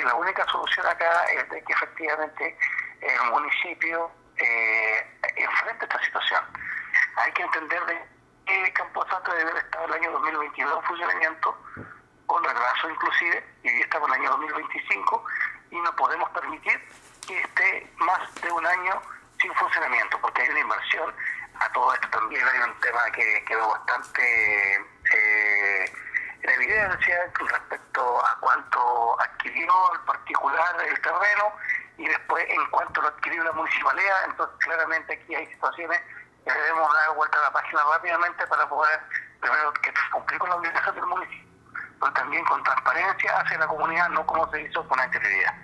la única solución acá es de que efectivamente el municipio enfrente esta situación. Hay que entender de que Camposanto debe haber estado el año 2022 en funcionamiento, con retraso inclusive, y hoy estamos en el año 2025, y no podemos permitir que esté más de un año sin funcionamiento, porque hay una inversión. A todo esto también hay un tema que quedó bastante en evidencia con respecto a cuánto adquirió el particular el terreno y después en cuánto lo adquirió la municipalidad. Entonces claramente aquí hay situaciones que debemos dar vuelta a la página rápidamente para poder, primero, que cumplir con la obligación del municipio, pero también con transparencia hacia la comunidad, no como se hizo con anterioridad.